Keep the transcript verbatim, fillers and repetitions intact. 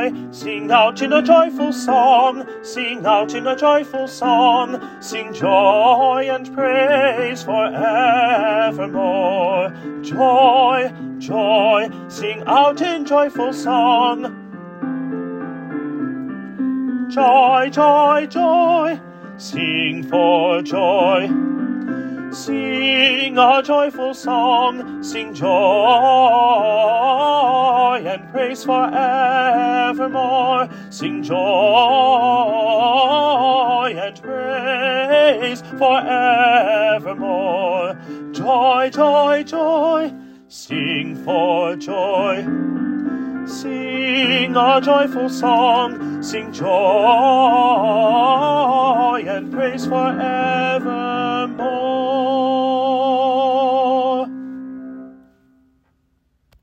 joy, sing out in a joyful song, sing out in a joyful song, sing joy and praise forevermore. Joy, joy, sing out in joyful song. Joy, joy, joy, sing for joy. Sing a joyful song, sing joy and praise forevermore. Sing joy and praise forevermore. Joy, joy, joy, sing for joy. Sing a joyful song, sing joy and praise forevermore.